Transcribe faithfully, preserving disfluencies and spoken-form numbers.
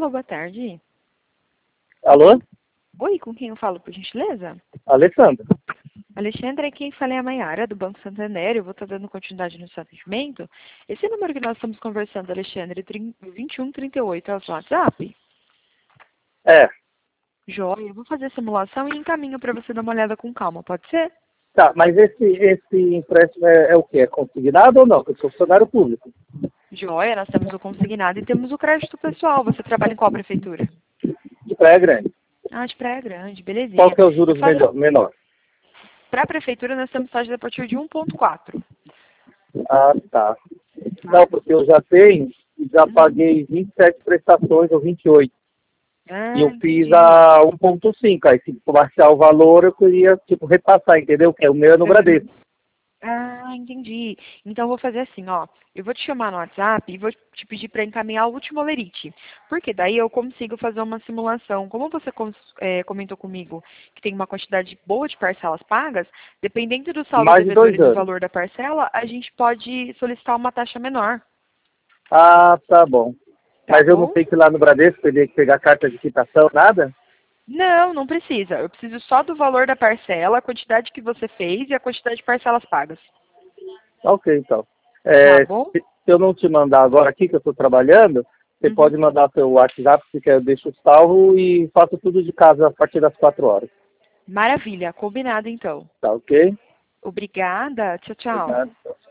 Alô, boa tarde. Alô? Oi, com quem eu falo, por gentileza? Alessandra. Alexandre, quem fala é a Maiara, do Banco Santander. Eu vou estar dando continuidade no seu atendimento. Esse número que nós estamos conversando, Alexandre, vinte e um trinta e oito, é o seu WhatsApp? É. Joia, eu vou fazer a simulação e encaminho para você dar uma olhada com calma, pode ser? Tá, mas esse, esse empréstimo é, é o quê? É consignado ou não? Porque eu sou funcionário público. Joia, nós temos o consignado e temos o crédito pessoal. Você trabalha em qual prefeitura? De Praia Grande. Ah, de Praia Grande, Qual belezinha. que é os juros melhor, menor? Para a prefeitura, nós temos taxas a partir de um ponto quatro. Ah, tá. Não, porque eu já tenho, já paguei vinte e sete prestações ou vinte e oito. Ah, E eu fiz entendi. a um ponto cinco. Aí se baixar o valor, eu queria, tipo, repassar, entendeu? Que é o meu é no Bradesco. Ah, entendi. Então eu vou fazer assim, ó. Eu vou te chamar no WhatsApp e vou te pedir para encaminhar o último lerite. Porque daí eu consigo fazer uma simulação. Como você cons- é, comentou comigo que tem uma quantidade boa de parcelas pagas, dependendo do saldo Mais de devedor dois e do anos. valor da parcela, a gente pode solicitar uma taxa menor. Ah, tá bom. Tá Mas eu não bom? tenho que ir lá no Bradesco, teria que pegar carta de quitação, nada? Não, não precisa. Eu preciso só do valor da parcela, a quantidade que você fez e a quantidade de parcelas pagas. Ok, então. Tá É, bom? se se eu não te mandar agora aqui, que eu estou trabalhando, você Uhum. pode mandar seu WhatsApp, que eu deixo salvo e faço tudo de casa a partir das quatro horas. Maravilha. Combinado então. Tá ok? Obrigada. Tchau, tchau. Obrigado.